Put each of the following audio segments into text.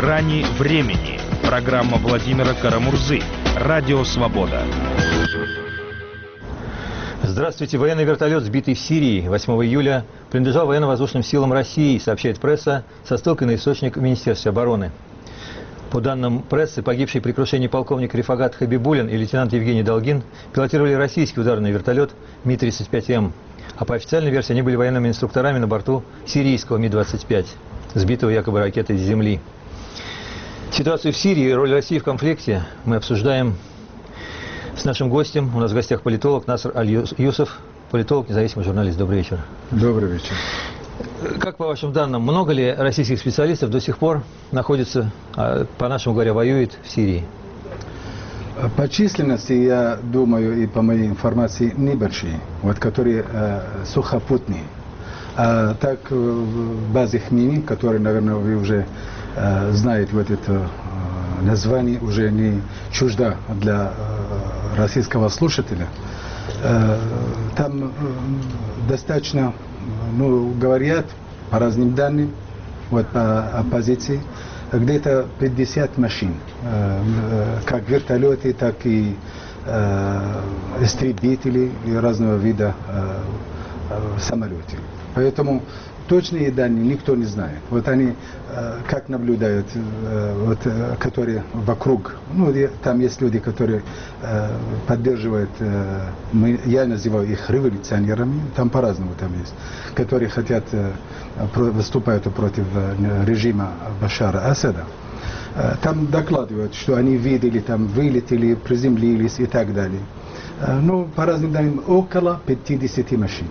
Грани времени. Программа Владимира Карамурзы. Радио Свобода. Здравствуйте. Военный вертолет, сбитый в Сирии 8 июля, принадлежал военно-воздушным силам России, сообщает пресса со ссылкой на источник Министерства обороны. По данным прессы, погибший при крушении полковник Рифагат Хабибулин и лейтенант Евгений Долгин пилотировали российский ударный вертолет Ми-35М. А по официальной версии они были военными инструкторами на борту сирийского Ми-25, сбитого якобы ракетой с земли. Ситуацию в Сирии и роль России в конфликте мы обсуждаем с нашим гостем. У нас в гостях политолог Наср Аль-Юсов, политолог, независимый журналист. Добрый вечер. Добрый вечер. Как по вашим данным, много ли российских специалистов до сих пор находится, по нашему говоря, воюет в Сирии? По численности, я думаю, и по моей информации, небольшие, вот которые сухопутные. А так в базе ХМИ, который, наверное, вы уже знаете, вот это название уже не чуждо для российского слушателя. Там достаточно, говорят по разным данным, вот по оппозиции, где-то 50 машин, как вертолеты, так и истребители и разного вида самолеты. Поэтому точные данные никто не знает. Вот они как наблюдают, вот, которые вокруг, там есть люди, которые поддерживают, я называю их революционерами, там по-разному там есть, которые хотят, выступают против режима Башара Асада. Там докладывают, что они видели, там вылетели, приземлились и так далее. По разным данным, около 50 машин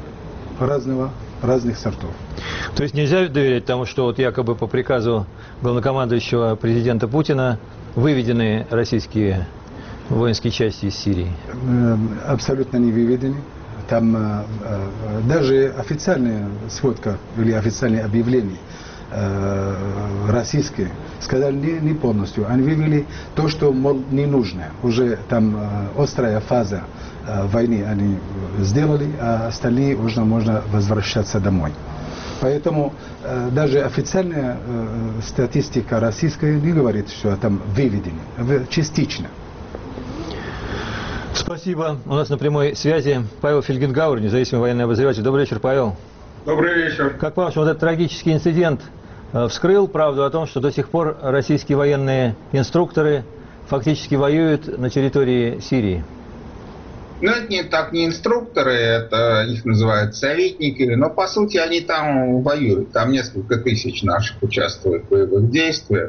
разных сортов. То есть нельзя доверять тому, что вот якобы по приказу главнокомандующего президента Путина выведены российские воинские части из Сирии? Абсолютно не выведены. Там даже официальная сводка или официальные объявления российские сказали не полностью. Они вывели то, что, мол, не нужно. Уже там острая фаза войны они сделали, а остальные уже можно возвращаться домой. Поэтому даже официальная статистика российская не говорит, что там выведены, частично. Спасибо. У нас на прямой связи Павел Фельгенгауэр, независимый военный обозреватель. Добрый вечер, Павел. Добрый вечер. Как по-вашему, вот этот трагический инцидент вскрыл правду о том, что до сих пор российские военные инструкторы фактически воюют на территории Сирии? Это не инструкторы, это их называют советники, но по сути они там воюют. Там несколько тысяч наших участвуют в боевых действиях.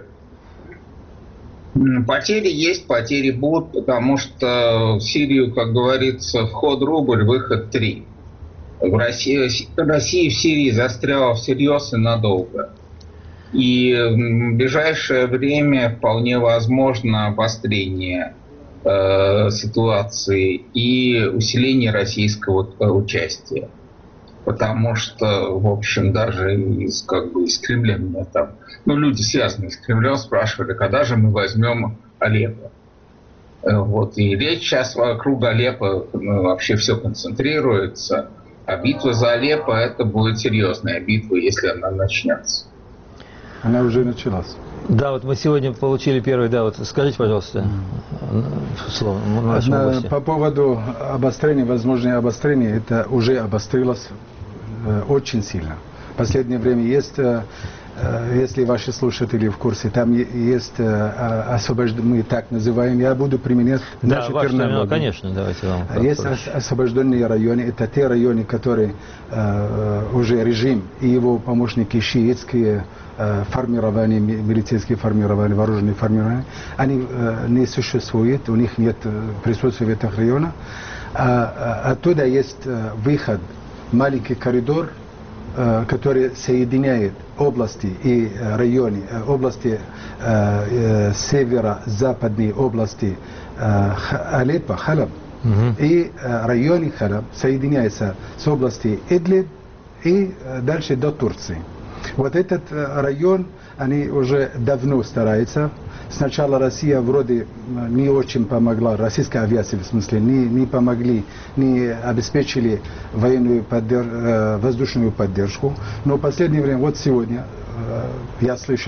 Потери есть, потери будут, потому что в Сирию, как говорится, вход рубль, выход 3. Россия в Сирии застряла всерьез и надолго. И в ближайшее время вполне возможно обострение ситуации и усиление российского участия. Потому что, в общем, даже из Кремля меня там, люди, связанные с Кремлем, спрашивали, когда же мы возьмем Алеппо. И речь сейчас вокруг Алеппо вообще все концентрируется. А битва за Алеппо — это будет серьезная битва, если она начнется. Она уже началась. Да, вот мы сегодня получили первый, скажите, пожалуйста, слово нашему гостю. По поводу обострения, возможное обострение, это уже обострилось очень сильно. В последнее время есть, если ваши слушатели в курсе, там есть мы так называем, я буду применять наши терминологии. Конечно, давайте вам. Есть освобожденные районы, это те районы, которые уже режим и его помощники шиитские формирования, милицейские формирования, вооруженные формирования, они не существуют, у них нет присутствия в этих районах. Оттуда есть выход, маленький коридор, который соединяет области и районы, области северо-западные области Алеппо, Халаб, и районы Халаб соединяются с областью Идлиб и дальше до Турции. Вот этот район, они уже давно стараются. Сначала Россия вроде не очень помогла, российская авиация в смысле, не помогли, не обеспечили военную воздушную поддержку. Но в последнее время, вот сегодня, я слышал,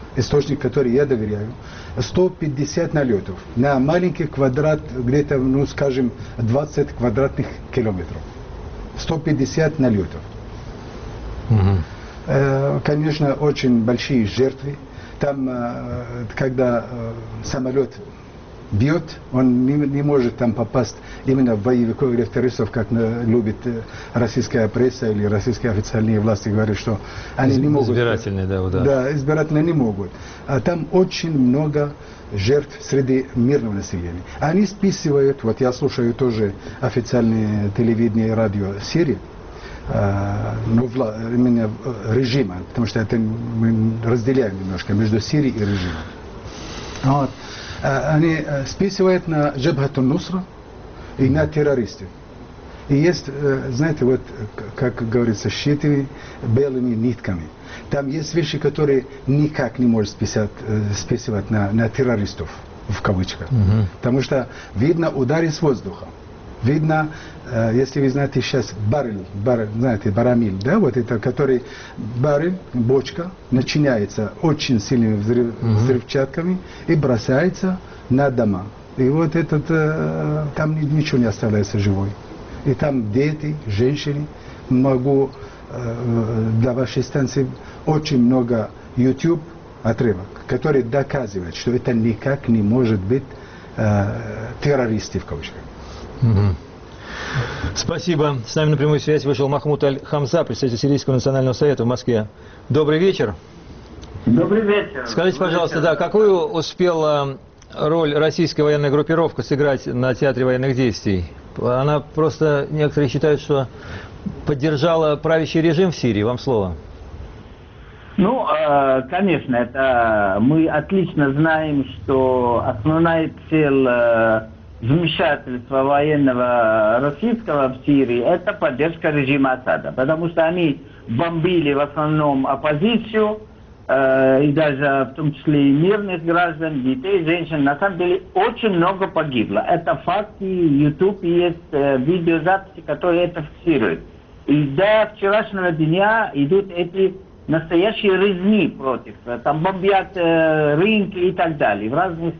источник, который я доверяю, 150 налетов на маленький квадрат, где-то, ну, скажем, 20 квадратных километров. 150 налетов. Конечно, очень большие жертвы. Там, когда самолет бьет, он не может там попасть именно в боевиков или в террористов, как любит российская пресса или российские официальные власти говорят, что они не могут. Избирательные, да, удар. Да, избирательные не могут. А там очень много жертв среди мирного населения. Они списывают, вот я слушаю тоже официальное телевидение и радио Сирии, ну, именно режима, потому что это мы разделяем немножко между Сирией и режимом. Вот. Они списывают на Джабхатун Нусра и на террористов. И есть, знаете, вот, как говорится, сшитыми белыми нитками. Там есть вещи, которые никак не можно списывать на террористов, в кавычках. Потому что видно удары с воздуха. Видно, если вы знаете сейчас баррель, знаете, барамиль, да, вот это, который баррель, бочка, начиняется очень сильными взрывчатками и бросается на дома. И вот этот, там ничего не оставляется живой. И там дети, женщины, могу для вашей станции очень много YouTube отрывок, который доказывает, что это никак не может быть террористы в кавычках. Спасибо. С нами на прямую связь вышел Махмуд Аль-Хамза, представитель Сирийского национального совета в Москве. Добрый вечер. Добрый вечер. Скажите, пожалуйста, да, какую успела роль российская военная группировка сыграть на театре военных действий? Она просто, некоторые считают, что поддержала правящий режим в Сирии. Вам слово. Ну, конечно, это мы отлично знаем, что основная цель вмешательства военного российского в Сирии – это поддержка режима Асада, потому что они бомбили в основном оппозицию, и даже в том числе и мирных граждан, детей, женщин. На самом деле очень много погибло. Это факты, YouTube есть видеозаписи, которые это фиксируют. И до вчерашнего дня идут эти настоящие резни против. Там бомбят рынки и так далее в разных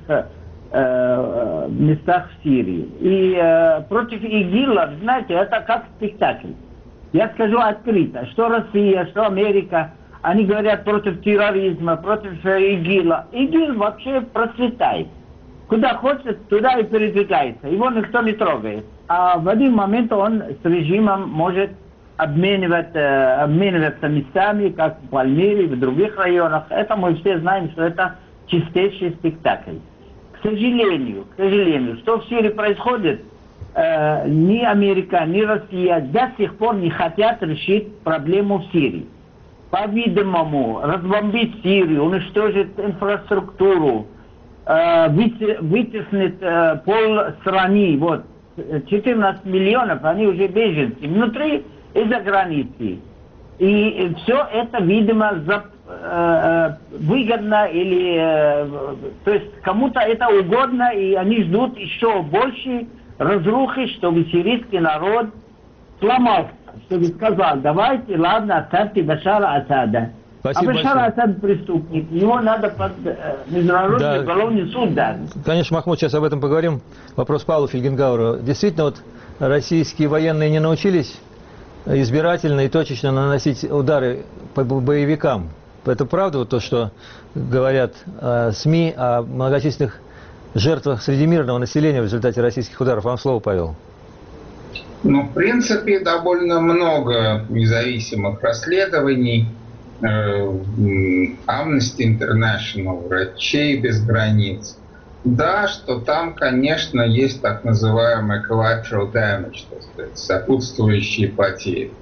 местах в Сирии. И против ИГИЛа, знаете, это как спектакль. Я скажу открыто, что Россия, что Америка, они говорят против терроризма, против ИГИЛа. ИГИЛ вообще процветает. Куда хочет, туда и передвигается. Его никто не трогает. А в один момент он с режимом может обмениваться местами, как в Пальмире, в других районах. Это мы все знаем, что это чистейший спектакль. К сожалению, что в Сирии происходит, ни Америка, ни Россия до сих пор не хотят решить проблему в Сирии. По-видимому, разбомбить Сирию, уничтожить инфраструктуру, вытеснить пол страны, вот, 14 миллионов, они уже беженцы, внутри и за границей. И все это, видимо, выгодно или... то есть кому-то это угодно, и они ждут еще больше разрухи, чтобы сирийский народ сломался, чтобы сказал, давайте, ладно, оставьте Башара Асада. Спасибо Башар Асад преступник, его надо под международный уголовный суд дать. Конечно, Махмуд, сейчас об этом поговорим. Вопрос Павлу Фельгенгауру. Действительно, вот российские военные не научились избирательно и точечно наносить удары по боевикам. Это правда, вот то, что говорят СМИ о многочисленных жертвах среди мирного населения в результате российских ударов? Вам слово, Павел. Ну, в принципе, довольно много независимых расследований. Amnesty International, Врачей без границ. Да, что там, конечно, есть так называемый collateral damage, так сказать, сопутствующие потери.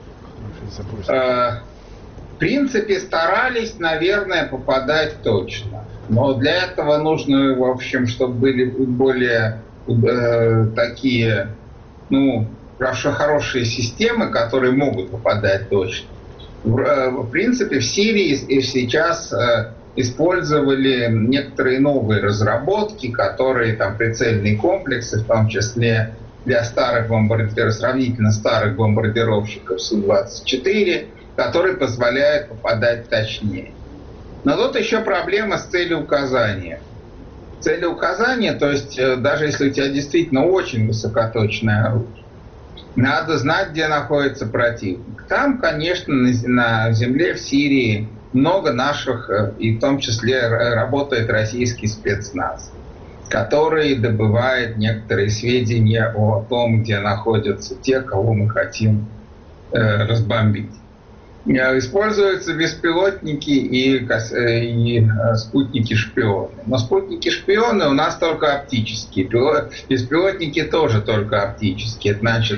В принципе, старались, наверное, попадать точно. Но для этого нужно, в общем, чтобы были более такие, ну, хорошие системы, которые могут попадать точно. В принципе, в Сирии сейчас использовали некоторые новые разработки, которые там прицельные комплексы, в том числе для старых сравнительно старых бомбардировщиков Су-24, которые позволяют попадать точнее. Но тут еще проблема с целеуказанием. Целеуказание, то есть даже если у тебя действительно очень высокоточное оружие, надо знать, где находится противник. Там, конечно, на земле в Сирии много наших, и в том числе работает российский спецназ, который добывает некоторые сведения о том, где находятся те, кого мы хотим разбомбить. Используются беспилотники и спутники-шпионы. Но спутники-шпионы у нас только оптические. Беспилотники тоже только оптические. Это значит,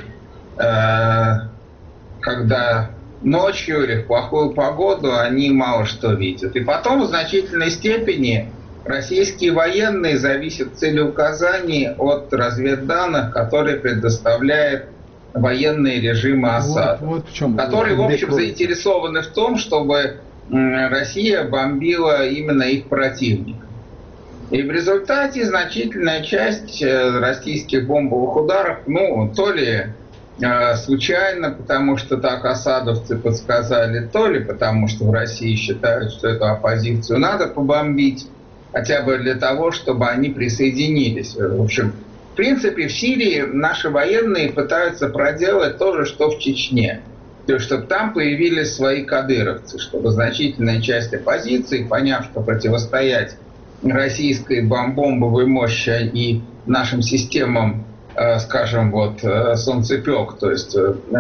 когда ночью или в плохую погоду они мало что видят. И потом в значительной степени российские военные зависят в целеуказании от разведданных, которые предоставляет военные режимы Асада, которые, в общем, заинтересованы в том, чтобы Россия бомбила именно их противника. И в результате значительная часть российских бомбовых ударов, то ли случайно, потому что так асадовцы подсказали, то ли потому что в России считают, что эту оппозицию надо побомбить, хотя бы для того, чтобы они присоединились. В общем, в принципе, в Сирии наши военные пытаются проделать то же, что в Чечне. То есть, чтобы там появились свои кадыровцы, чтобы значительная часть оппозиции, поняв, что противостоять российской бомбовой мощи и нашим системам, скажем, солнцепек, то есть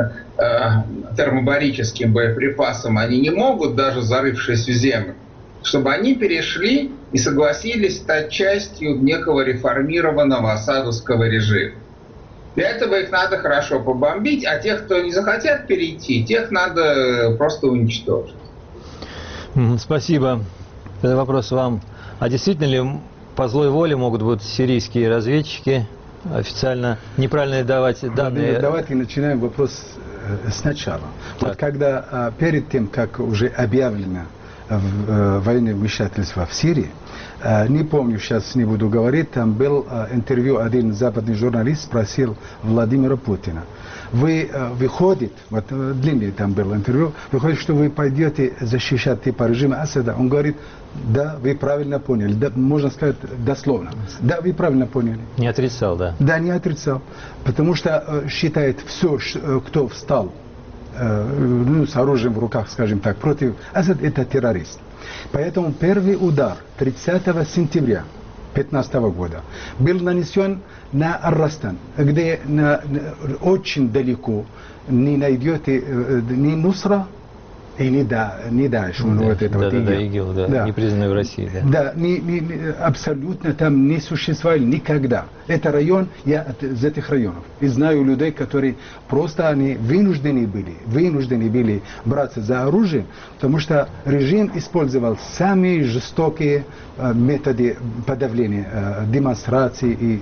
термобарическим боеприпасам они не могут, даже зарывшись в землю, чтобы они перешли и согласились стать частью некого реформированного асадовского режима. Для этого их надо хорошо побомбить, а тех, кто не захотят перейти, тех надо просто уничтожить. Спасибо. Это вопрос вам. А действительно ли по злой воле могут быть сирийские разведчики официально неправильно давать данные? Давайте начинаем вопрос сначала. Так. Вот когда перед тем, как уже объявлено военное вмешательство в Сирии, не помню, сейчас не буду говорить, там был интервью, один западный журналист спросил Владимира Путина. Вы выходит, вот длинное там было интервью, выходит, что вы пойдете защищать типа режима Асада? Он говорит, да, вы правильно поняли, да, можно сказать дословно. Да, вы правильно поняли. Не отрицал, да? Да, не отрицал. Потому что считает все, кто встал с оружием в руках, скажем так, против Асада, это террорист. Поэтому первый удар 30 сентября 2015 года был нанесен на Ар-Растан, где очень далеко не найдете ни Нусра и не Даиш. ИГИЛ, не признанный в России. Да, абсолютно там не существовали никогда. Это район, я из этих районов. И знаю людей, которые просто они вынуждены были браться за оружие, потому что режим использовал самые жестокие методы подавления демонстраций.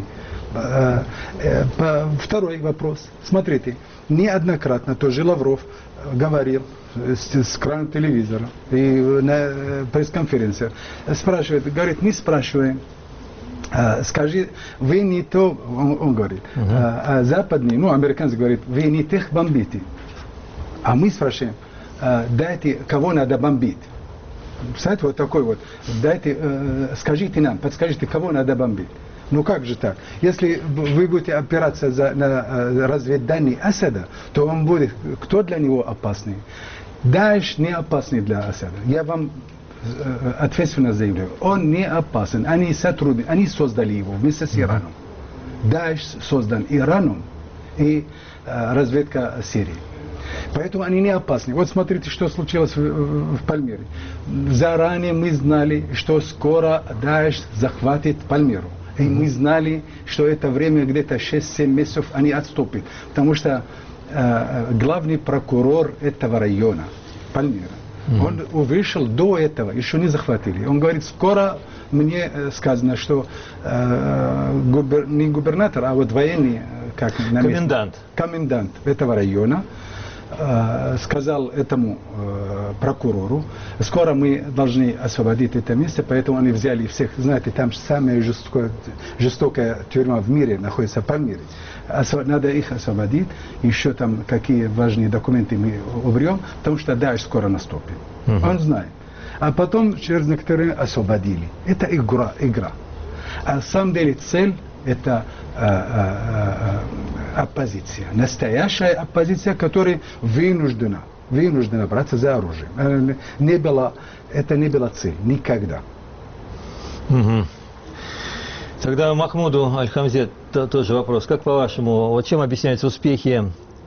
Второй вопрос. Смотрите, неоднократно тоже Лавров говорил с экрана телевизора и на пресс-конференции, спрашивает, говорит, не спрашиваем, скажи, вы не то, он говорит, западные, американцы говорят, вы не тех бомбите, а мы спрашиваем, дайте, кого надо бомбить. Знаете, вот такой вот, дайте, скажите нам, подскажите, кого надо бомбить. Как же так? Если вы будете опираться на разведданные Асада, то он будет, кто для него опасный? Даиш не опасный для Асада. Я вам ответственно заявляю, он не опасен. Они создали его вместе с Ираном. Даиш создан Ираном и разведка Сирии. Поэтому они не опасны. Вот смотрите, что случилось в Пальмире. Заранее мы знали, что скоро Даиш захватит Пальмиру. И мы знали, что это время где-то 6-7 месяцев они отступят. Потому что главный прокурор этого района, Пальмира, он вышел до этого, еще не захватили. Он говорит, скоро мне сказано, что не губернатор, а вот военный, комендант этого района, сказал этому прокурору, скоро мы должны освободить это место, поэтому они взяли всех, знаете, там самая жестокая тюрьма в мире находится в Пальмире. Надо их освободить, еще там какие важные документы мы уберем, потому что Даиш скоро наступит. Он знает. а потом через некоторые освободили. Это игра. А на самом деле цель – это оппозиция. Настоящая оппозиция, которая вынуждена браться за оружие. Это не была цель. Никогда. Угу. Тогда Махмуду Аль-Хамзе тоже вопрос. Как по-вашему, вот чем объясняются успехи,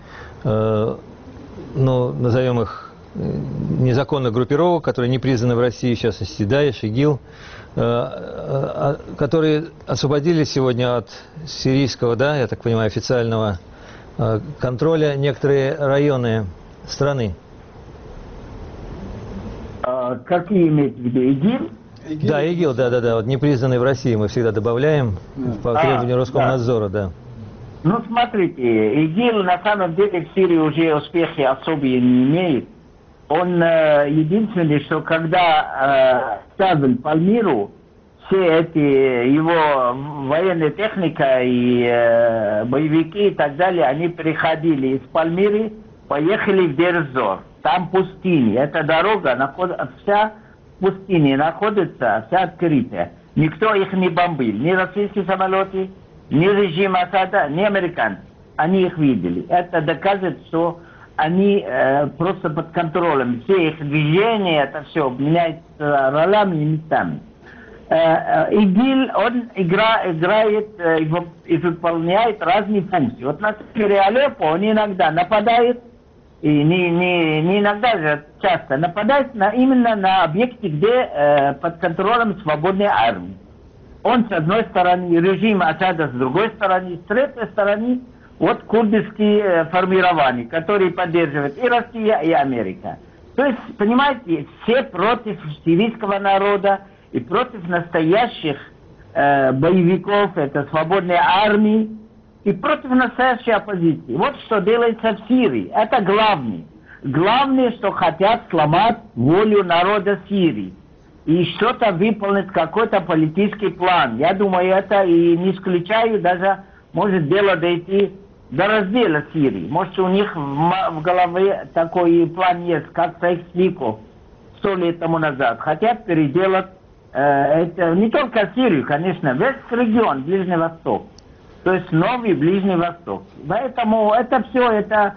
назовем их, незаконных группировок, которые не признаны в России, в частности, Даиш, ИГИЛ, которые освободили сегодня от сирийского, да, я так понимаю, официального контроля некоторые районы страны? Какие имеете в виду? ИГИЛ? Да, ИГИЛ, да, вот не признанный в России мы всегда добавляем по требованию Роскомнадзора, да. Ну, смотрите, ИГИЛ на самом деле в Сирии уже успехи особые не имеет. Он единственный, что когда ставил Пальмиру, все эти его военная техника и боевики и так далее, они приходили из Пальмиры, поехали в Дер-эз-Зор. Там пустыня. Эта дорога вся в пустыне находится, вся открытая. Никто их не бомбил. Ни российские самолеты, ни режим Асада, ни американцы. Они их видели. Это доказывает, что они просто под контролем. Все их движения, это все меняется ролями и местами. ИГИЛ, он играет и выполняет разные функции. Вот на севере Алеппо он иногда нападает, и не иногда же, часто нападает именно на объекты, где под контролем свободной армии. Он с одной стороны, режим Асада с другой стороны, с третьей стороны вот курдские формирования, которые поддерживают и Россия, и Америка. То есть, понимаете, все против сирийского народа и против настоящих боевиков, это свободной армии, и против настоящей оппозиции. Вот что делается в Сирии. Это главное. Главное, что хотят сломать волю народа Сирии. И что-то выполнить, какой-то политический план. Я думаю, это и не исключаю, даже может дело дойти до раздела Сирии. Может, у них в голове такой план есть, как Сайкс-Пиков 100 лет тому назад. Хотят переделать это не только Сирию, конечно, весь регион, Ближний Восток. То есть новый Ближний Восток. Поэтому это все, это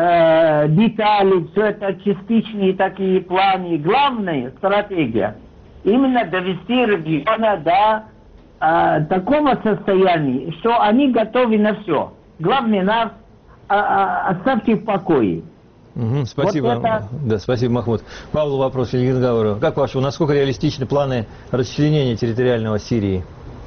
детали, все это частичные такие планы. Главная стратегия именно довести региона до такого состояния, что они готовы на все. Главное, нас оставьте в покое. Спасибо. Вот это... Да, спасибо, Махмуд. Павлу вопрос или Ильгингауру. Как вашему, насколько реалистичны планы расчленения территориального Сирии?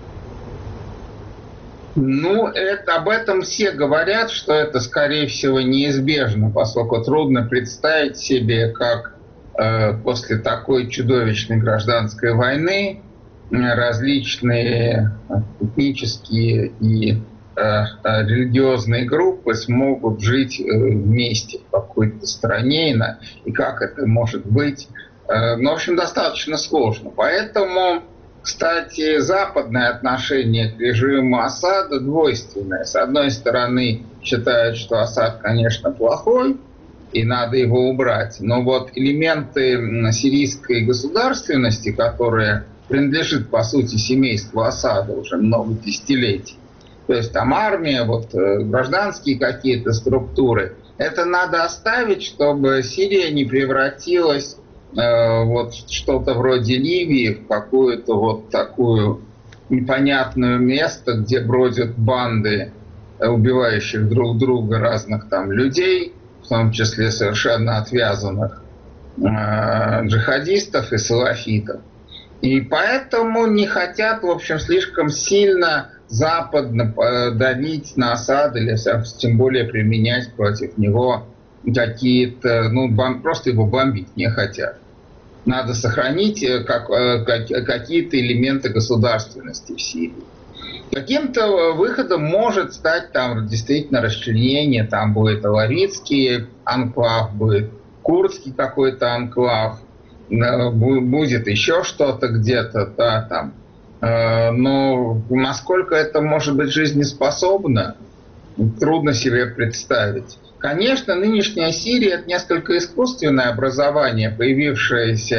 Ну, об этом все говорят, что это, скорее всего, неизбежно, поскольку трудно представить себе, как после такой чудовищной гражданской войны различные этнические и религиозные группы смогут жить вместе в какой-то стране, и как это может быть. Ну, в общем, достаточно сложно. Поэтому, кстати, западное отношение к режиму Асада двойственное. С одной стороны, считают, что Асад, конечно, плохой, и надо его убрать. Но вот элементы сирийской государственности, которые принадлежит, по сути, семейству Асада уже много десятилетий, то есть там армия, вот гражданские какие-то структуры, это надо оставить, чтобы Сирия не превратилась вот что-то вроде Ливии в какую-то вот такую непонятное место, где бродят банды убивающих друг друга разных там людей, в том числе совершенно отвязанных джихадистов и салафитов. И поэтому не хотят, в общем, слишком сильно западно давить на Асада, или тем более применять против него какие-то, просто его бомбить не хотят. Надо сохранить какие-то элементы государственности в Сирии. Каким-то выходом может стать там действительно расчленение, там будет алавитский анклав, будет курдский какой-то анклав, будет еще что-то где-то, да, там. Но насколько это может быть жизнеспособно, трудно себе представить. Конечно, нынешняя Сирия – это несколько искусственное образование, появившееся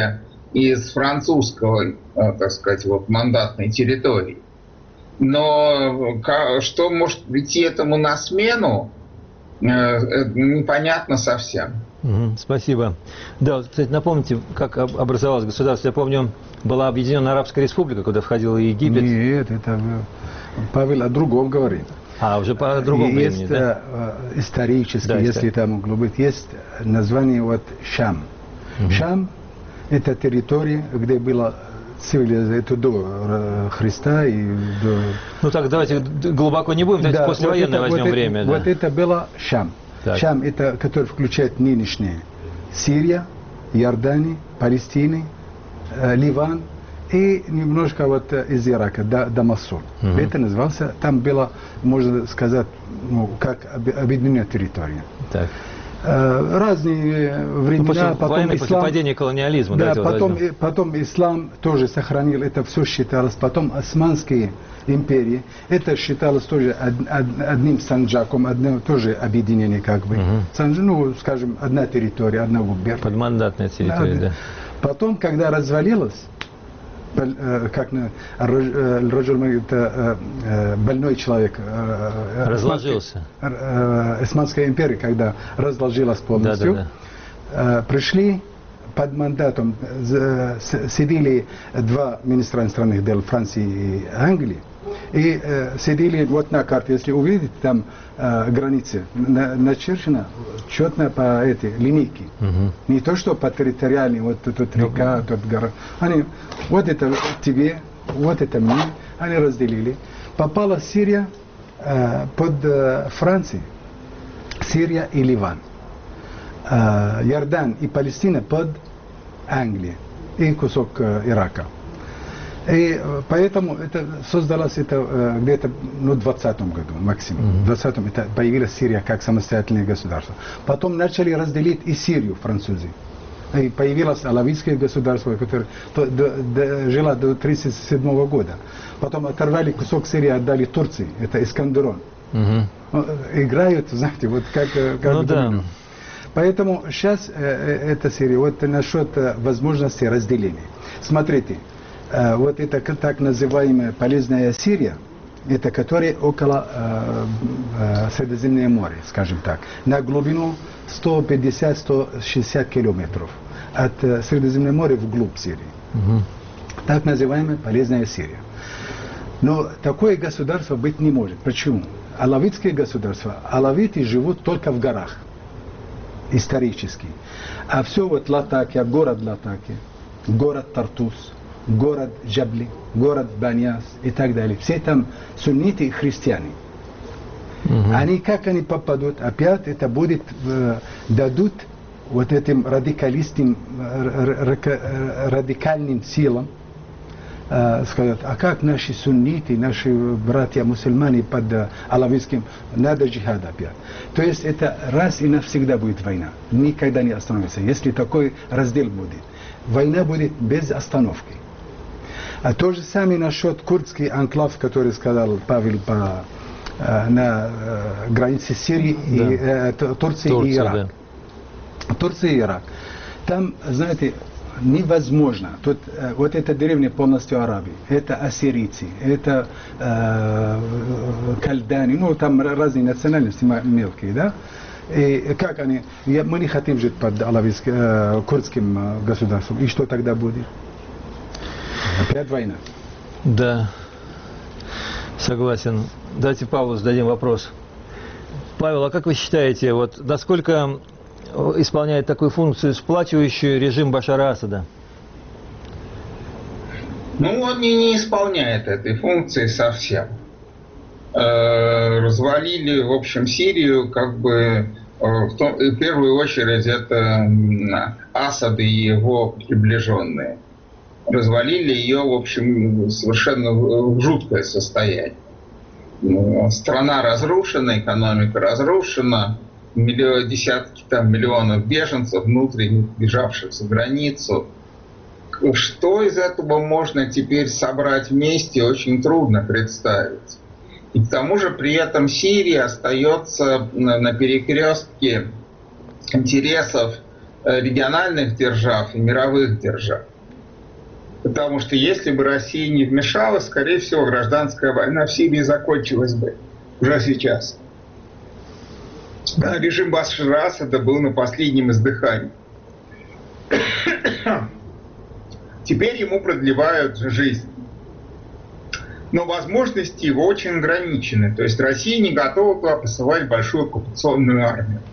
из французской, так сказать, вот мандатной территории. Но что может прийти этому на смену, непонятно совсем. Спасибо. Да, вот, кстати, напомните, как образовалось государство. Я помню, была Объединенная Арабская Республика, куда входил и Египет. Нет, это Павел о другом говорит. Уже по другому времени, да? Исторически, Да, если там могло быть, есть название вот Шам. Шам – это территория, где была цивилизация, это до Христа и до... Ну так, давайте глубоко не будем, давайте послевоенное возьмем время. Вот это было Шам. Так. Шам – это, который включает нынешние Сирия, Иордания, Палестина, Ливан и немножко вот из Ирака, до Мосул. Это назывался, там было, можно сказать, как объединенная территория. Так. Разные времена, потом ислам, падение колониализма. Да, потом ислам тоже сохранил, это все считалось. Потом Османские империи, это считалось тоже одним санджаком, одно тоже объединение как бы. Ну, скажем, одна территория, одна губерния. Подмандатная территория, да. Потом, когда развалилась, как больной человек разложился. Османская империя, когда разложилась полностью, пришли под мандатом, сидели два министра иностранных дел Франции и Англии, и сидели вот на карте, если увидите, там границы начерчена четно по этой линейке. Не то, что по территориальной, вот тут река, тут гора. Они, вот это тебе, вот это мне, они разделили. Попала Сирия под Францию, Сирия и Ливан. Иордан и Палестина под Англию и кусок Ирака. И поэтому это создалось это где-то в 20-м году максимум. В 20-м это появилась Сирия как самостоятельное государство. Потом начали разделить и Сирию французы. И появилось алавитское государство, которое жило до 1937 года. Потом оторвали кусок Сирии, отдали Турции. Это Искандерон. Играют, знаете, вот как домино. Поэтому сейчас это Сирия. Вот насчет возможности разделения. Смотрите. Вот это так называемая полезная Сирия, это которая около Средиземного моря, скажем так, на глубину 150-160 километров от Средиземного моря вглубь Сирии. Так называемая полезная Сирия. Но такое государство быть не может. Почему? Алавитское государство, алавиты живут только в горах, исторически. А все вот Латакия, город Латакия, город Тартус, город Джабли, город Баньяс и так далее. Все там сунниты и христиане. Они, как они попадут? Опять это будет, дадут вот этим радикальным силам сказать, а как наши сунниты, наши братья-мусульмане под алавитским, надо джихад опять. То есть это раз и навсегда будет война. Никогда не остановится. Если такой раздел будет. Война будет без остановки. А то же самое насчет курдский анклав, который сказал Павел на границе Сирии, Турции и Ирака. Да. Турция и Ирак. Там, знаете, невозможно. Тут вот эта деревня полностью арабы. Это ассирийцы, это кальдане, ну там разные национальности мелкие, да? И как они, мы не хотим жить под алавитским, курдским государством. И что тогда будет? Опять война. Да, согласен. Давайте Павлу зададим вопрос. Павел, а как вы считаете, вот насколько исполняет такую функцию сплачивающую режим Башара Асада? Ну, он не исполняет этой функции совсем. Развалили, в общем, Сирию, как бы, в первую очередь, это Асад и его приближенные. Развалили ее, в общем, совершенно в жуткое состояние. Страна разрушена, экономика разрушена, десятки миллионов беженцев внутренних, бежавших за границу. Что из этого можно теперь собрать вместе, очень трудно представить. И к тому же при этом Сирия остается на перекрестке интересов региональных держав и мировых держав. Потому что если бы Россия не вмешалась, скорее всего, гражданская война в Сирии закончилась бы уже сейчас. Режим Башара Асада был на последнем издыхании. Теперь ему продлевают жизнь. Но возможности его очень ограничены. То есть Россия не готова туда посылать большую оккупационную армию.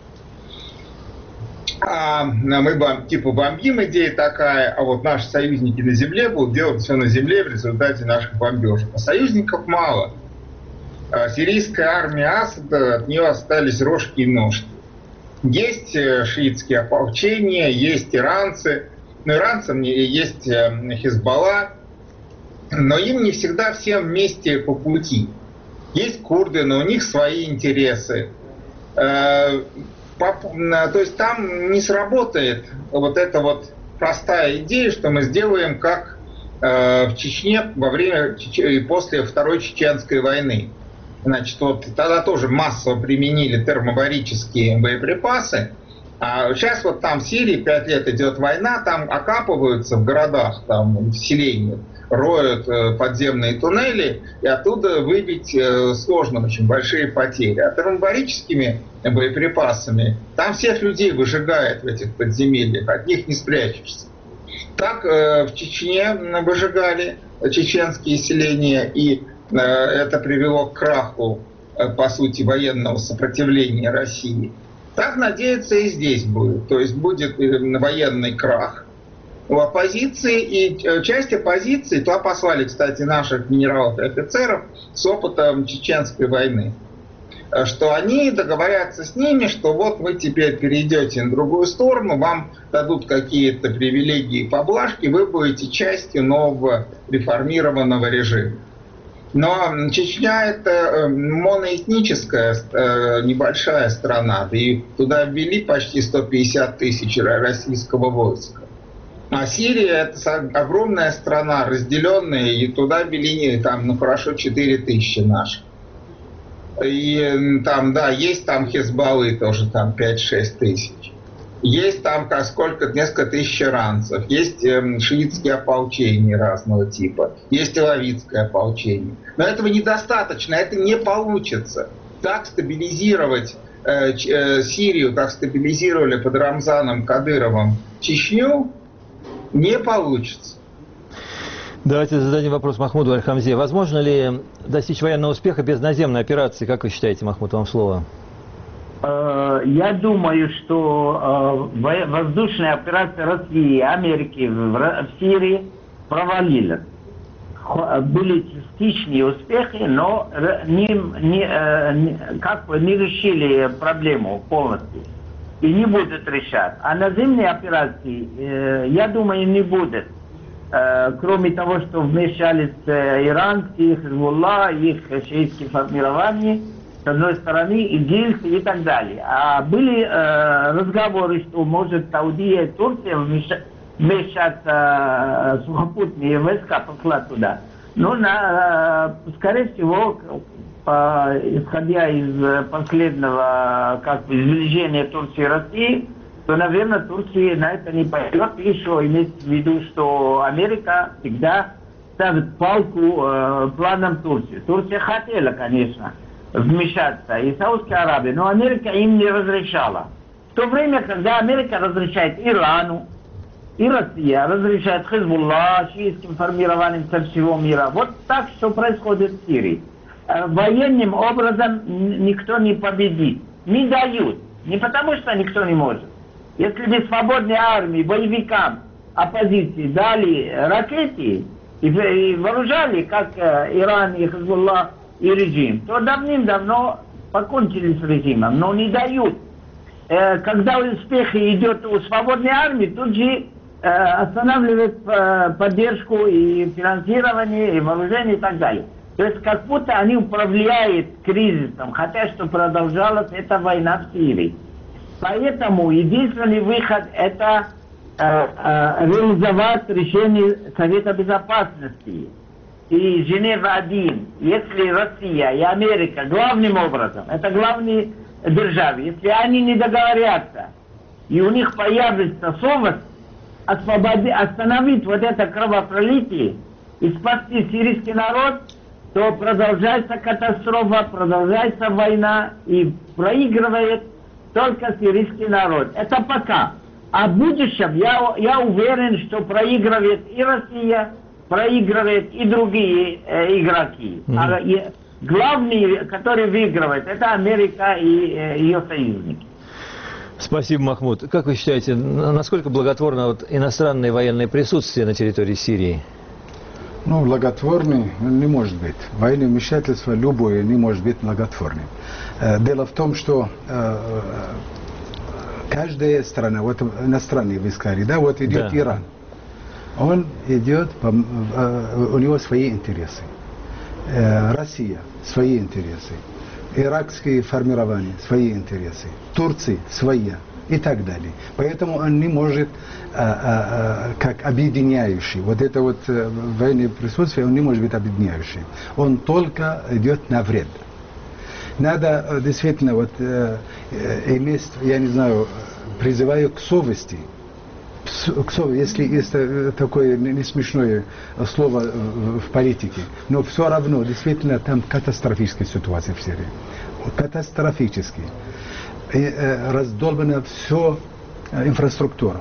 Мы типа бомбим, идея такая, а вот наши союзники на земле будут делать все на земле в результате наших бомбежек. А союзников мало. Сирийская армия Асада, от нее остались рожки и ножки. Есть шиитские ополчения, есть иранцы. Но иранцам есть Хизбалла, но им не всегда всем вместе по пути. Есть курды, но у них свои интересы. То есть там не сработает вот эта вот простая идея, что мы сделаем как в Чечне во время и после Второй Чеченской войны. Значит, вот тогда тоже массово применили термобарические боеприпасы. А сейчас вот там в Сирии 5 лет идет война, там окапываются в городах, там в селениях, роют подземные туннели, и оттуда выбить сложно, очень большие потери. А термобарическими боеприпасами там всех людей выжигает в этих подземельях, от них не спрячешься. Так в Чечне выжигали чеченские селения, и это привело к краху, по сути, военного сопротивления России. Так, надеяться, и здесь будет. То есть будет военный крах у оппозиции, и часть оппозиции, туда послали, кстати, наших генералов и офицеров с опытом Чеченской войны, что они договорятся с ними, что вот вы теперь перейдете на другую сторону, вам дадут какие-то привилегии и поблажки, вы будете частью нового реформированного режима. Но Чечня – это моноэтническая небольшая страна, и туда ввели почти 150 тысяч российского войска. А Сирия – это огромная страна, разделенная, и туда ввели там, хорошо 4 тысячи наших. И там, да, есть там Хизбаллы тоже, там 5-6 тысяч. Есть там несколько тысяч иранцев, есть шиитские ополчения разного типа, есть алавитское ополчение. Но этого недостаточно, это не получится. Так стабилизировать Сирию, как стабилизировали под Рамзаном Кадыровым Чечню, не получится. Давайте зададим вопрос Махмуду Аль-Хамзе. Возможно ли достичь военного успеха без наземной операции? Как вы считаете, Махмуд, вам слово? Я думаю, что воздушная операция России и Америки в Сирии провалилась. Были частичные успехи, но не решили проблему полностью. И не будут решать. А наземные операции, я думаю, не будет. Кроме того, что вмешались иранские, Хизбулла, их шиитские формирования, с одной стороны, ИГИЛ и так далее. А были разговоры, что может Саудия и Турция вмешаться сухопутные войска, послать туда. Но, скорее всего, исходя из последнего сближения Турции и России, то, наверное, Турция на это не пойдет. Еще иметь в виду, что Америка всегда ставит палку планам Турции. Турция хотела, конечно, вмешаться, и Саудская Аравия, но Америка им не разрешала. В то время, когда Америка разрешает Ирану, и Россия разрешает Хизбулла, шиитским формированием со всего мира. Вот так, что происходит в Сирии. Военным образом никто не победит. Не дают. Не потому, что никто не может. Если бы свободной армии, боевикам оппозиции дали ракеты и вооружали, как Иран и Хизбулла и режим, то давным-давно покончили с режимом, но не дают. Когда успех идет у свободной армии, тут же останавливает поддержку и финансирование, и вооружение и так далее. То есть как будто они управляют кризисом, хотя что продолжалась эта война в Сирии. Поэтому единственный выход – это реализовать решение Совета Безопасности и Женева-1. Если Россия и Америка главным образом, это главные державы, если они не договорятся, и у них появится совесть, остановить вот это кровопролитие и спасти сирийский народ, то продолжается катастрофа, продолжается война и проигрывает только сирийский народ. Это пока. А в будущем я уверен, что проигрывает и Россия, проигрывает и другие игроки. А главный, который выигрывает, это Америка и ее союзники. Спасибо, Махмуд. Как вы считаете, насколько благотворно вот иностранное военное присутствие на территории Сирии? Ну, благотворный не может быть. Военное вмешательство любое не может быть благотворным. Дело в том, что каждая страна, вот иностранные войска, да, вот идет Иран. Он идет, у него свои интересы. Россия свои интересы. Иракские формирования свои интересы. Турция свои. И так далее. Поэтому он не может, как объединяющий, вот это вот военное присутствие, он не может быть объединяющим. Он только идет на вред. Надо действительно вот иметь, я не знаю, призываю к совести. Если есть такое не смешное слово в политике, но все равно действительно там катастрофическая ситуация в Сирии. Катастрофически. Раздолбана все инфраструктура.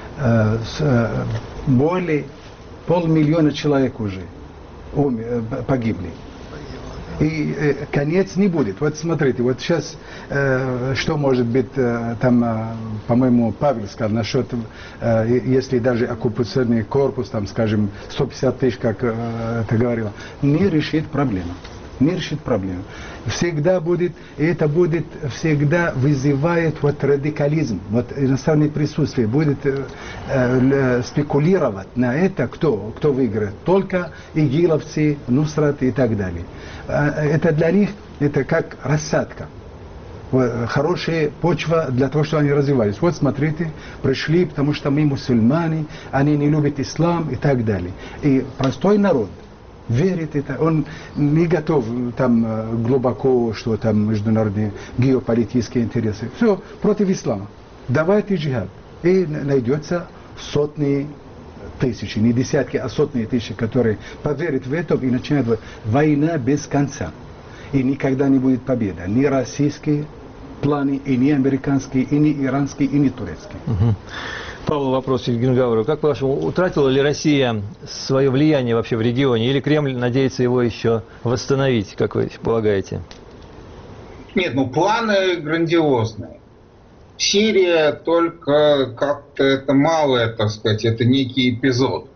Более 500 000 человек уже погибли. И конец не будет. Вот смотрите, вот сейчас, что может быть, там, по-моему, Павел сказал, насчет, если даже оккупационный корпус, там, скажем, 150 тысяч, как ты говорила, не решит проблему. Не решит проблему. Всегда будет, и это будет всегда вызывает вот радикализм, вот иностранное присутствие будет спекулировать на это, кто выиграет. Только игиловцы, Нусрат и так далее. Это для них, это как рассадка. Хорошая почва для того, чтобы они развивались. Вот смотрите, пришли, потому что мы мусульмане, они не любят ислам и так далее. И простой народ верит это, он не готов там глубоко, что там международные геополитические интересы. Все против ислама. Давайте джихад. И найдется сотни тысяч, не десятки, а сотни тысяч, которые поверят в это, и начинает война без конца. И никогда не будет победа. Ни российские планы, и ни американские, и ни иранские, и ни турецкие. Павел, вопрос Евгению Гаврилову. Как по-вашему, утратила ли Россия свое влияние вообще в регионе, или Кремль надеется его еще восстановить, как вы полагаете? Нет, ну планы грандиозные. Сирия только как-то это малое, так сказать, это некий эпизод.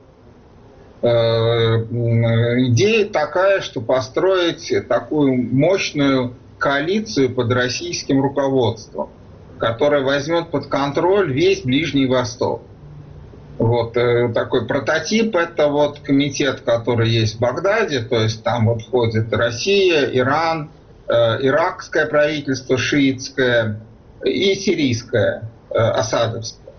Идея такая, что построить такую мощную коалицию под российским руководством, которая возьмет под контроль весь Ближний Восток. Вот такой прототип — это вот комитет, который есть в Багдаде, то есть там вот входит Россия, Иран, иракское правительство шиитское и сирийское, асадовское.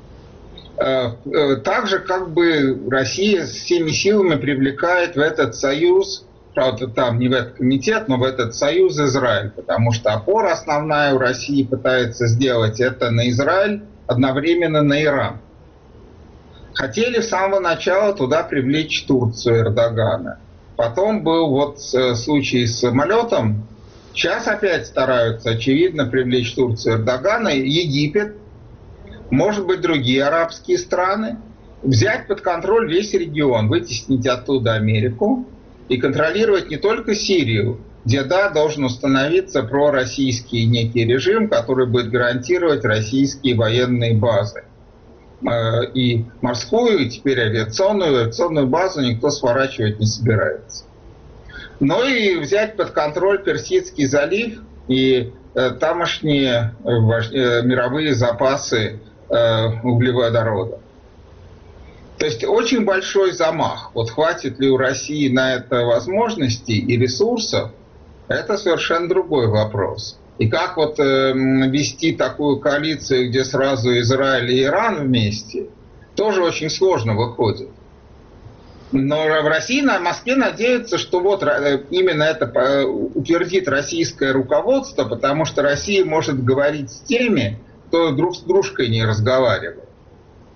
Также как бы Россия всеми силами привлекает в этот союз, правда, там не в этот комитет, но в этот союз Израиль, потому что опора основная у России пытается сделать это на Израиль, одновременно на Иран. Хотели с самого начала туда привлечь Турцию Эрдогана. Потом был вот случай с самолетом. Сейчас опять стараются, очевидно, привлечь Турцию Эрдогана, Египет, может быть, другие арабские страны, взять под контроль весь регион, вытеснить оттуда Америку и контролировать не только Сирию, где, да, должен установиться пророссийский некий режим, который будет гарантировать российские военные базы. И морскую, и теперь авиационную базу никто сворачивать не собирается. Но и взять под контроль Персидский залив и тамошние мировые запасы углеводорода. То есть очень большой замах. Вот хватит ли у России на это возможностей и ресурсов, это совершенно другой вопрос. И как вот вести такую коалицию, где сразу Израиль и Иран вместе, тоже очень сложно выходит. Но в России, на Москве надеются, что вот именно это утвердит российское руководство, потому что Россия может говорить с теми, кто друг с дружкой не разговаривает.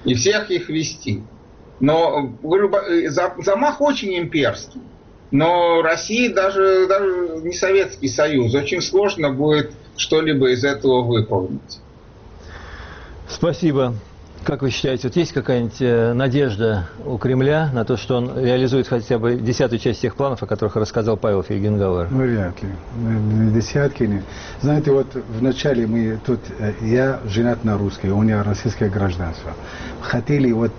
и всех их вести. Но замах очень имперский. Но России даже не Советский Союз. Очень сложно будет что-либо из этого выполнить. Спасибо. Как вы считаете, вот есть какая-нибудь надежда у Кремля на то, что он реализует хотя бы 10-ю часть тех планов, о которых рассказал Павел Фельгенгауэр? Вряд ли. Десятки не. Знаете, вот вначале мы тут, я женат на русской, у меня российское гражданство. Хотели вот,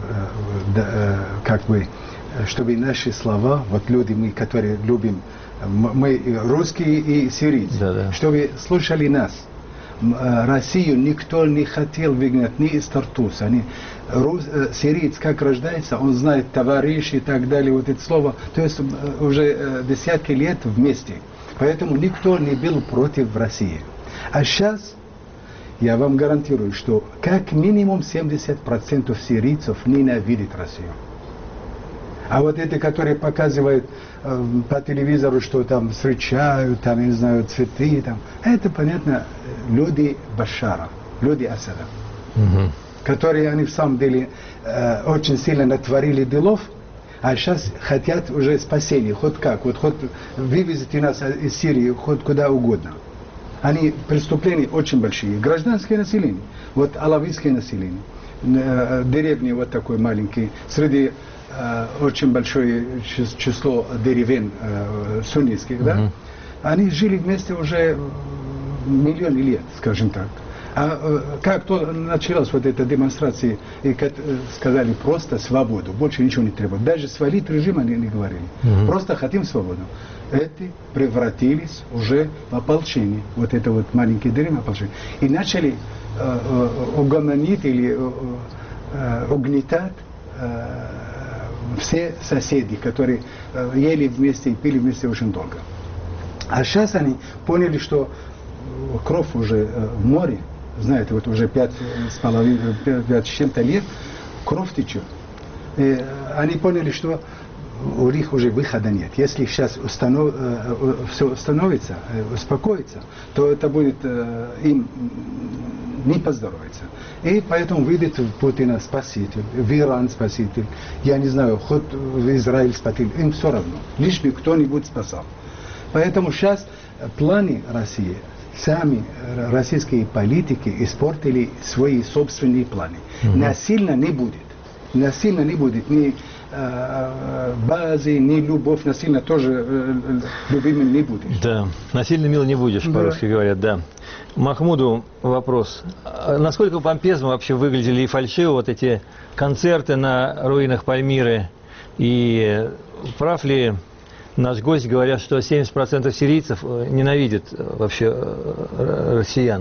как бы, чтобы наши слова, вот люди, мы, которые любим, мы русские и сирийцы, чтобы слушали нас. Россию никто не хотел выгнать, ни из Тартуса. Сириец, как рождается, он знает товарищ и так далее, вот это слово. То есть уже десятки лет вместе. Поэтому никто не был против России. А сейчас я вам гарантирую, что как минимум 70% сирийцев ненавидят Россию. А вот эти, которые показывают по телевизору, что там встречают, там, я не знаю, цветы, там, это, понятно, люди Башара, люди Асада, которые они в самом деле очень сильно натворили делов, а сейчас хотят уже спасения, хоть как, вот хоть вывезите нас из Сирии, хоть куда угодно. Они преступления очень большие, гражданское население, вот алавитское население, деревни вот такой маленькие, среди очень большое число деревень суннитских, да? Они жили вместе уже миллионы лет, скажем так. А как то началась вот эта демонстрация, и сказали просто свободу, больше ничего не требуют. Даже свалить режим они не говорили. Просто хотим свободу. Эти превратились уже в ополчение. Вот это вот маленькие деревни ополчение. И начали угомонить или угнетать все соседи, которые ели вместе и пили вместе очень долго. А сейчас они поняли, что кровь уже в море, знаете, вот уже 5 с чем-то лет, кровь течет. И они поняли, что у них уже выхода нет. Если сейчас все установится, успокоится, то это будет им не поздоровится. И поэтому видит Путина спаситель, в Иран спаситель, я не знаю, хоть в Израиль спаситель, им все равно, лишь бы кто-нибудь спасал. Поэтому сейчас планы России, сами российские политики испортили свои собственные планы. Насильно не будет. Насильно не будет ни базы, ни любовь, насильно тоже любимым не будешь. Да, насильно мил не будешь, по-русски говорят, да. Махмуду вопрос. Насколько помпезно вообще выглядели и фальшиво вот эти концерты на руинах Пальмиры? И прав ли наш гость, говоря, что 70% сирийцев ненавидят вообще россиян?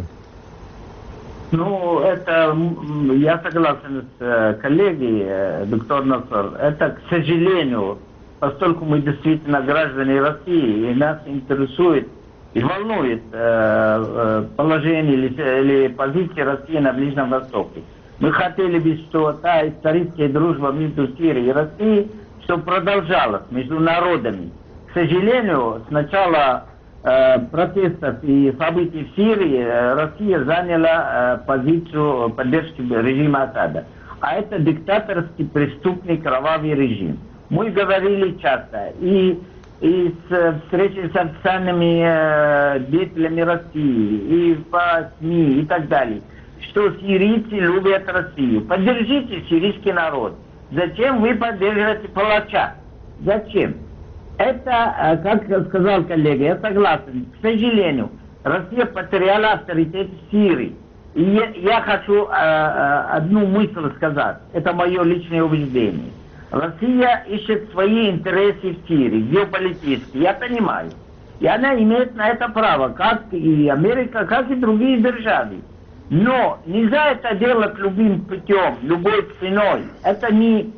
Ну, это, я согласен с коллегой, доктор Насар, это, к сожалению, поскольку мы действительно граждане России, и нас интересует и волнует положение или позиция России на Ближнем Востоке. Мы хотели бы, что та историческая дружба между Сирией и Россией, что продолжалась между народами. К сожалению, с начала протестов и событий в Сирии Россия заняла позицию поддержки режима Асада. А это диктаторский, преступный, кровавый режим. Мы говорили часто и с встречи с официальными деятелями России, и по СМИ, и так далее, что сирийцы любят Россию. Поддержите сирийский народ. Зачем вы поддерживаете палача? Зачем? Это, как сказал коллега, я согласен. К сожалению, Россия потеряла авторитет в Сирии. И я хочу одну мысль сказать. Это мое личное убеждение. Россия ищет свои интересы в Сирии, геополитические, я понимаю. И она имеет на это право, как и Америка, как и другие державы. Но нельзя это делать любым путем, любой ценой. Это не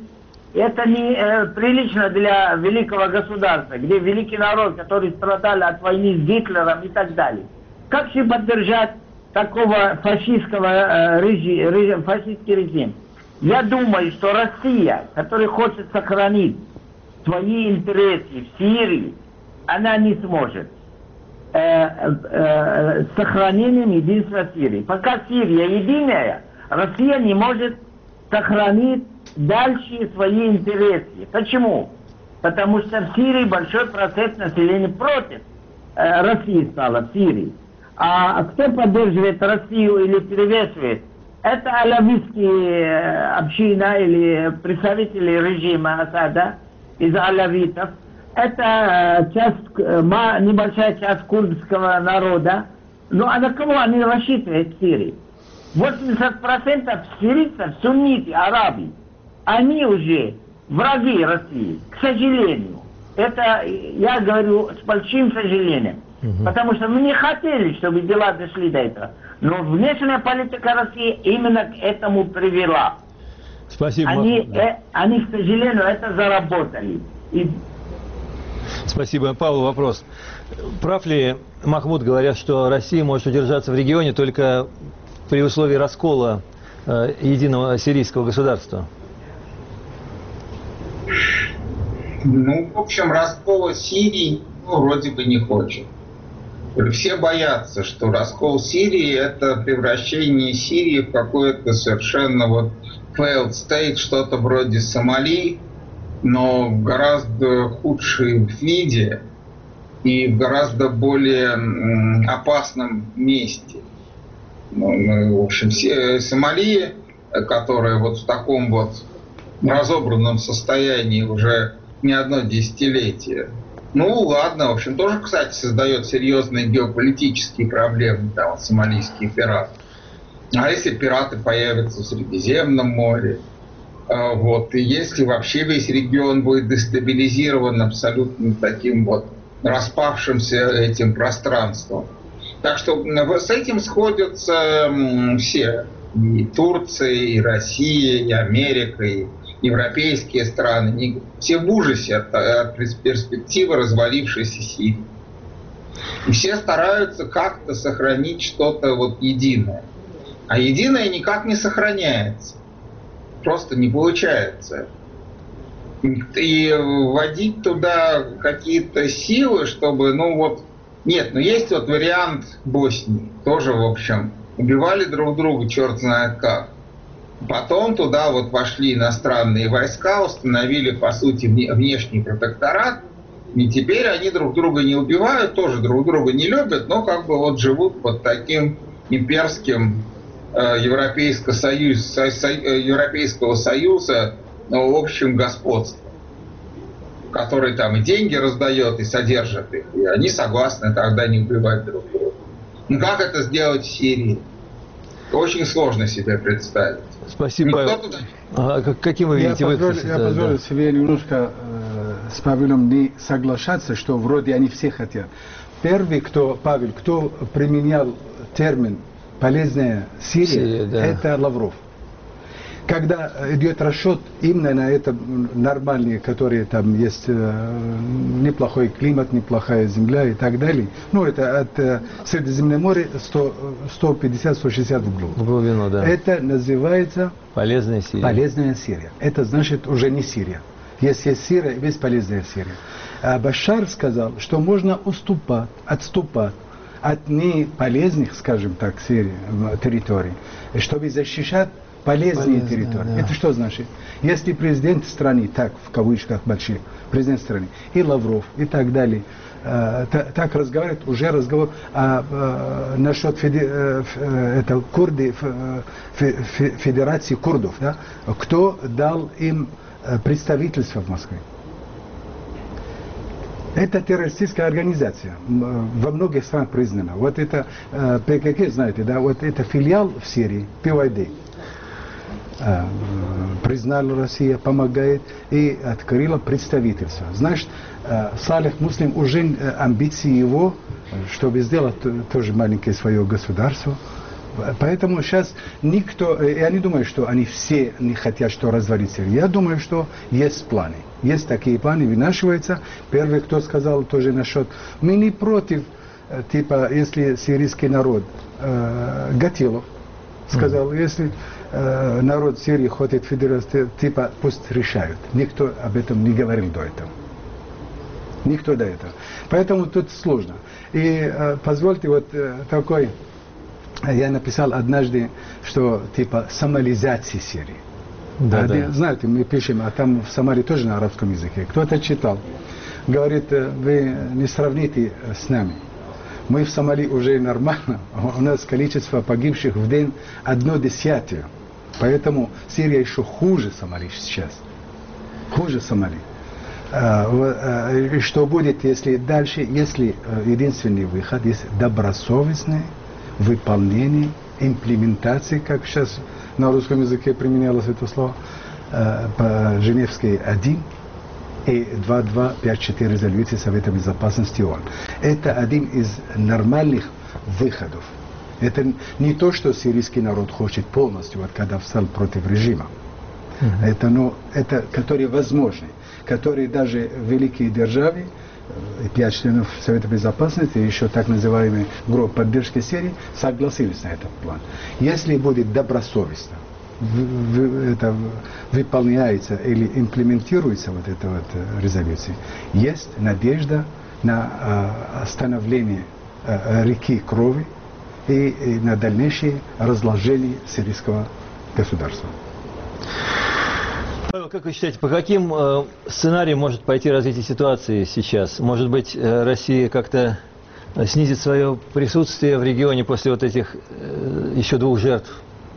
прилично для великого государства, где великий народ, который страдал от войны с Гитлером и так далее. Как же поддержать такого фашистского фашистский режим? Я думаю, что Россия, которая хочет сохранить свои интересы в Сирии, она не сможет с сохранением единства Сирии. Пока Сирия единая, Россия не может сохранит дальше свои интересы. Почему? Потому что в Сирии большой процент населения против России стало в Сирии. А кто поддерживает Россию или перевешивает? Это алавитские община или представители режима Асада из алавитов. Это небольшая часть курдского народа. Ну а на кого они рассчитывают в Сирии? 80% сирийцев сунниты, арабы. Они уже враги России, к сожалению. Это я говорю с большим сожалением. Потому что мы не хотели, чтобы дела дошли до этого. Но внешняя политика России именно к этому привела. Спасибо. Они, к сожалению, это заработали. Спасибо. Павел, вопрос. Прав ли Махмуд, говорят, что Россия может удержаться в регионе только при условии раскола единого сирийского государства? Ну, в общем, раскола Сирии вроде бы не хочет. Все боятся, что раскол Сирии – это превращение Сирии в какое-то совершенно failed state, что-то вроде Сомали, но в гораздо худшем виде и в гораздо более опасном месте. В общем, Сомали, которая в таком разобранном состоянии уже не одно десятилетие. Ну ладно, в общем, тоже, кстати, создает серьезные геополитические проблемы, сомалийские пираты. А если пираты появятся в Средиземном море, и если вообще весь регион будет дестабилизирован абсолютно таким распавшимся этим пространством. Так что с этим сходятся все. И Турция, и Россия, и Америка, и европейские страны. Все в ужасе от перспективы развалившейся Сирии. И все стараются как-то сохранить что-то единое. А единое никак не сохраняется. Просто не получается. И вводить туда какие-то силы, чтобы, Нет, есть вариант Боснии. Тоже, в общем, убивали друг друга, черт знает как. Потом туда вошли иностранные войска, установили, по сути, внешний протекторат. И теперь они друг друга не убивают, тоже друг друга не любят, но живут под таким имперским Европейского Союза общим господством, который и деньги раздает, и содержит их. И они согласны тогда не убивать друг друга. Ну как это сделать в Сирии? Очень сложно себе представить. Спасибо. Каким вы видите выход? Я позволю себе немножко с Павелом не соглашаться, что вроде они все хотят. Первый, кто применял термин «полезная Сирия», это Лавров. Когда идет расчет именно на это нормальные, которые там есть неплохой климат, неплохая земля и так далее. Это от Средиземного моря 150-160 в глубину. Да. Это называется полезная Сирия. Полезная Сирия. Это значит уже не Сирия. Если есть Сирия, есть полезная Сирия. А Башар сказал, что можно отступать от неполезных, скажем так, Сирии, территорий, чтобы защищать полезные территории. Да. Это что значит? Если президент страны, так в кавычках больших, президент страны, и Лавров, и так далее, так разговаривают, уже разговор насчет курды, Федерации курдов, да? Кто дал им представительство в Москве? Это террористическая организация, во многих странах признана. Это ПКК, знаете, да, это филиал в Сирии, ПYD. Признала Россия, помогает и открыла представительство. Значит, Салих Муслим уже амбиции его, чтобы сделать тоже маленькое свое государство. Поэтому сейчас никто, я не думаю, что они все не хотят, что развалить Сирию. Я думаю, что есть планы. Есть такие планы, вынашиваются. Первый, кто сказал тоже насчет, мы не против, если сирийский народ, Гатилов сказал, если народ Сирии хочет федерацию, пусть решают. Никто об этом не говорил до этого. Никто до этого. Поэтому тут сложно. И позвольте я написал однажды, что сомализация Сирии. Да, Знаете, мы пишем, а там в Самаре тоже на арабском языке. Кто-то читал. Говорит, вы не сравните с нами. Мы в Сомали уже нормально. У нас количество погибших в день 1/10. Поэтому Сирия еще хуже Сомали сейчас. Хуже Сомали. Что будет, если дальше, если единственный выход есть добросовестное выполнение, имплементация, как сейчас на русском языке применялось это слово, по Женевской 1 и 2254 резолюции Совета Безопасности ООН. Это один из нормальных выходов. Это не то, что сирийский народ хочет полностью, вот когда встал против режима. Это которые возможны, которые даже великие державы, 5 членов Совета Безопасности, еще так называемые группы поддержки Сирии, согласились на этот план. Если будет добросовестно, это выполняется или имплементируется вот эта вот резолюция, есть надежда на остановление реки крови и на дальнейшее разложение сирийского государства. Павел, как вы считаете, по каким сценариям может пойти развитие ситуации сейчас? Может быть, Россия как-то снизит свое присутствие в регионе после вот этих еще 2 жертв?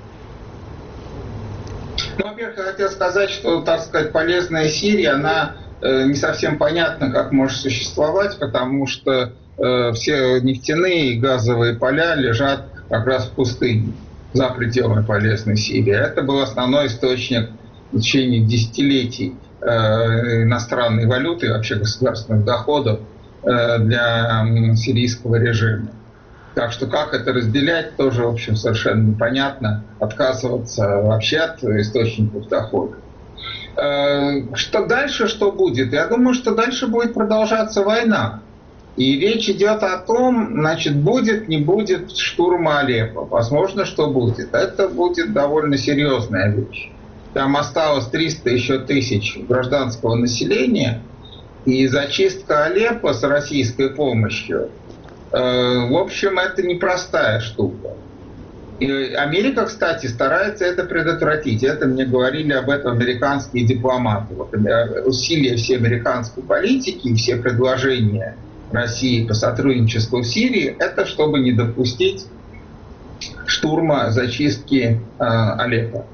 Ну, во-первых, я хотел сказать, что, так сказать, полезная Сирия, она не совсем понятна, как может существовать, потому что все нефтяные и газовые поля лежат как раз в пустыне, за пределами полезной Сирии. Это был основной источник в течение десятилетий иностранной валюты и вообще государственных доходов для сирийского режима. Так что как это разделять, тоже, в общем, совершенно непонятно. Отказываться вообще от источников дохода. Что дальше, что будет? Я думаю, что дальше будет продолжаться война. И речь идет о том, значит, будет, не будет штурма Алеппо. Возможно, что будет. Это будет довольно серьезная вещь. Там осталось 300 еще тысяч гражданского населения, и зачистка Алеппо с российской помощью, в общем, это непростая штука. И Америка, кстати, старается это предотвратить. Это мне говорили об этом американские дипломаты. Вот усилия всей американской политики и все предложения России по сотрудничеству в Сирии, это чтобы не допустить штурма, зачистки Алеппо.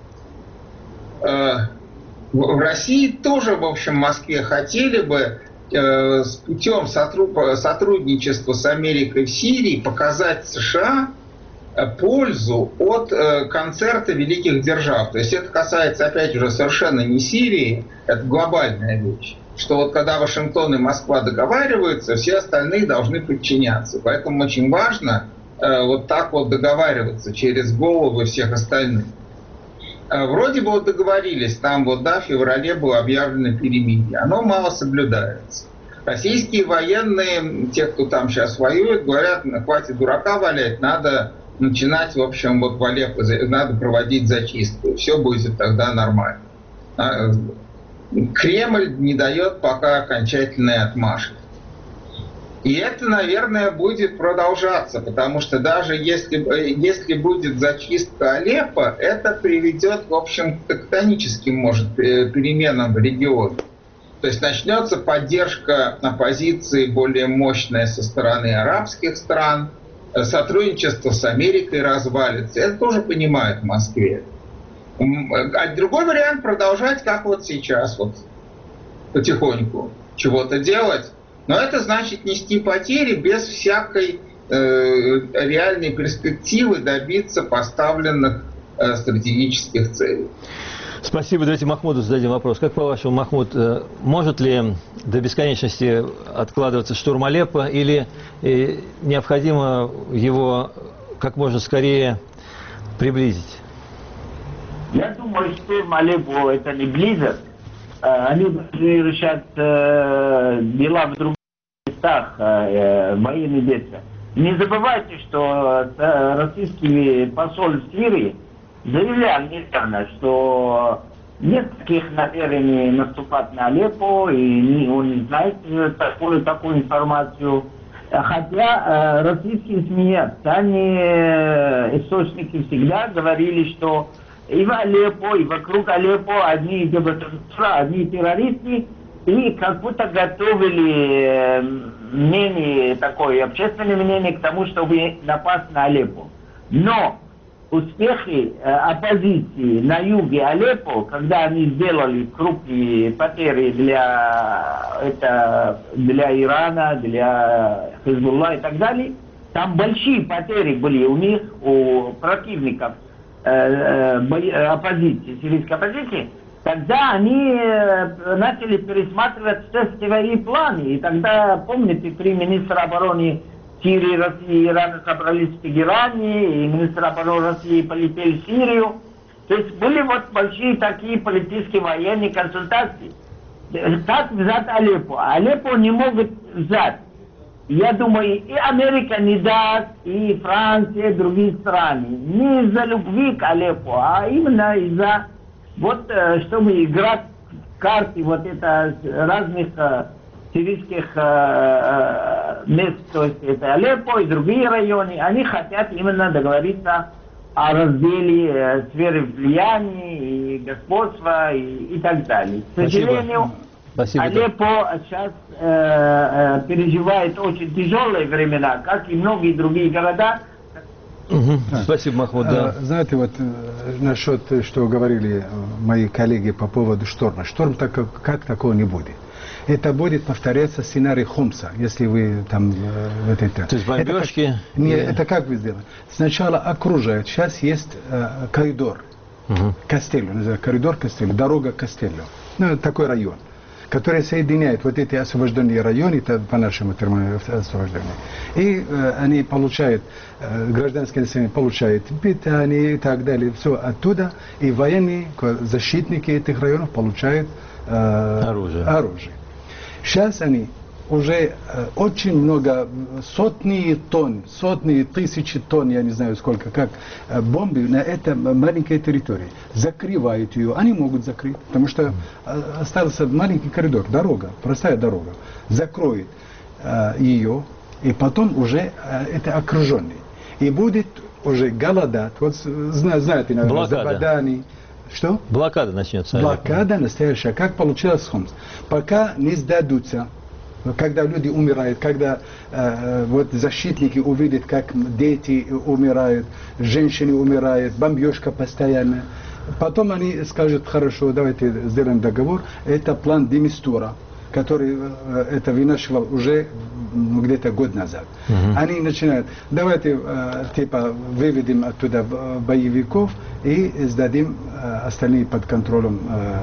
В России тоже, в общем, в Москве хотели бы с путем сотрудничества с Америкой в Сирии показать США пользу от концерта великих держав. То есть это касается, опять же, совершенно не Сирии, это глобальная вещь. Что вот когда Вашингтон и Москва договариваются, все остальные должны подчиняться. Поэтому очень важно вот так вот договариваться через головы всех остальных. Вроде бы вот договорились, там вот, да, в феврале было объявлено перемирие. Оно мало соблюдается. Российские военные, те, кто там сейчас воюет, говорят, хватит дурака валять, надо начинать, в общем, вот в Алеппо, надо проводить зачистку. Все будет тогда нормально. Кремль не дает пока окончательной отмашки. И это, наверное, будет продолжаться, потому что даже если будет зачистка Алеппо, это приведет, в общем, к тектоническим, может, переменам в регионе. То есть начнется поддержка оппозиции более мощная со стороны арабских стран, сотрудничество с Америкой развалится. Это тоже понимают в Москве. А другой вариант — продолжать, как вот сейчас, вот потихоньку чего-то делать. Но это значит нести потери без всякой реальной перспективы добиться поставленных стратегических целей. Спасибо. Давайте Махмуду зададим вопрос. Как по-вашему, Махмуд, может ли до бесконечности откладываться штурм Алеппо или необходимо его как можно скорее приблизить? Я думаю, штурм Алеппо это не близок. Они должны решать дела в других местах, военные действия. Не забывайте, что российский посол в Сирии заявлял недавно, что нет таких намерений наступать на Алеппо, и он не знает такую информацию. Хотя российские СМИ, они источники всегда говорили, что и в Алеппо, и вокруг Алеппо одни террористы, и как будто готовили мнение, такое общественное мнение к тому, чтобы напасть на Алеппо. Но успехи оппозиции на юге Алеппо, когда они сделали крупные потери для Ирана, для Хизбулла и так далее, там большие потери были у них, у противников оппозиции, сирийской оппозиции. Тогда они начали пересматривать все свои планы. И тогда, помните, 3 министра обороны Сирии, России и Ирана собрались в Тегеране, и министр обороны России полетели в Сирию. То есть были вот большие такие политические военные консультации. Как взять Алеппо? Алеппо не могут взять. Я думаю, и Америка не даст, и Франция, и другие страны. Не из-за любви к Алеппо, а именно из-за, вот, чтобы играть в карты вот это разных сирийских мест, то есть это Алеппо и другие районы. Они хотят именно договориться о разделе сферы влияния и господства и так далее. К сожалению, Спасибо. Алеппо сейчас переживает очень тяжелые времена, как и многие другие города. Спасибо, Махмуд. Да. Знаете, вот насчет, что говорили мои коллеги по поводу шторма. Шторм как такого не будет. Это будет повторяться сценарий Хомса, если вы там вот это. То есть бомбежки? Нет, это как вы сделали? Сначала окружают. Сейчас есть коридор Кастелло, называется коридор Кастелло, дорога Кастелло. Ну, такой район, который соединяет вот эти освобожденные районы, по-нашему освобожденные. И они получают, гражданское население получает питание и так далее, все оттуда. И военные, защитники этих районов получают оружие. Сейчас они уже очень много, сотни тысячи тонн, я не знаю сколько, как бомбы на этой маленькой территории. Закрывают ее. Они могут закрыть, потому что остался маленький коридор, дорога, простая дорога. Закроют ее, и потом уже это окруженный. И будет уже голодать. Вот знаете, наверное, Забадани. Что? Блокада начнется. Блокада настоящая, как получилось с Хомс. Пока не сдадутся. Когда люди умирают, когда вот защитники увидят, как дети умирают, женщины умирают, бомбежка постоянная. Потом они скажут: хорошо, давайте сделаем договор. Это план Демистура, который это вынашивал уже где-то год назад. Они начинают: давайте типа выведем оттуда боевиков и сдадим остальные под контролем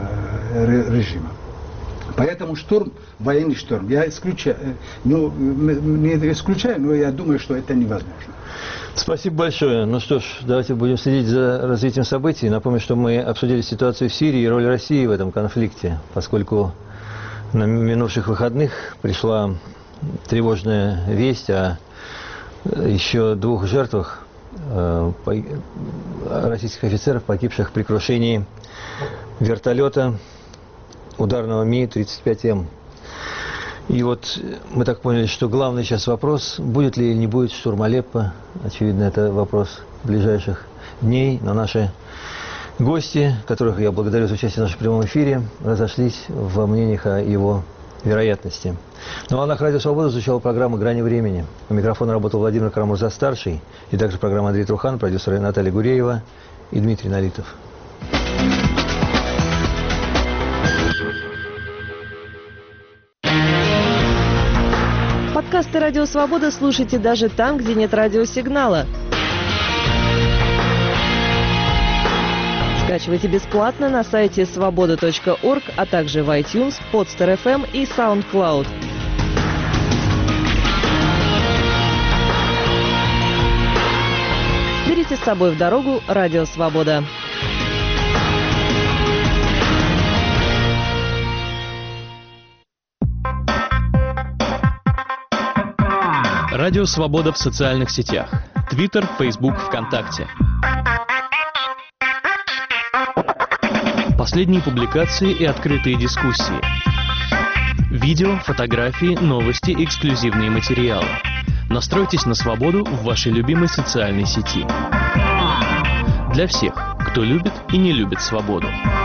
режима. Поэтому шторм, военный шторм, я исключаю, не исключаю, но я думаю, что это невозможно. Спасибо большое. Ну что ж, давайте будем следить за развитием событий. Напомню, что мы обсудили ситуацию в Сирии и роль России в этом конфликте, поскольку на минувших выходных пришла тревожная весть о еще 2 жертвах российских офицеров, погибших при крушении вертолета ударного Ми-35М. И вот мы так поняли, что главный сейчас вопрос, будет ли или не будет штурм Алеппо. Очевидно, это вопрос ближайших дней. Но наши гости, которых я благодарю за участие в нашем прямом эфире, разошлись в мнениях о его вероятности. На волнах Радио Свобода звучала программа «Грани времени». У микрофона работал Владимир Карамурза-старший, и также программа Андрей Трухан, продюсеры Наталья Гуреева и Дмитрий Налитов. Подкасты «Радио Свобода» слушайте даже там, где нет радиосигнала. Скачивайте бесплатно на сайте svoboda.org, а также в iTunes, Podster FM и SoundCloud. Берите с собой в дорогу «Радио Свобода». Радио Свобода в социальных сетях. Твиттер, Фейсбук, ВКонтакте. Последние публикации и открытые дискуссии. Видео, фотографии, новости, эксклюзивные материалы. Настройтесь на свободу в вашей любимой социальной сети. Для всех, кто любит и не любит свободу.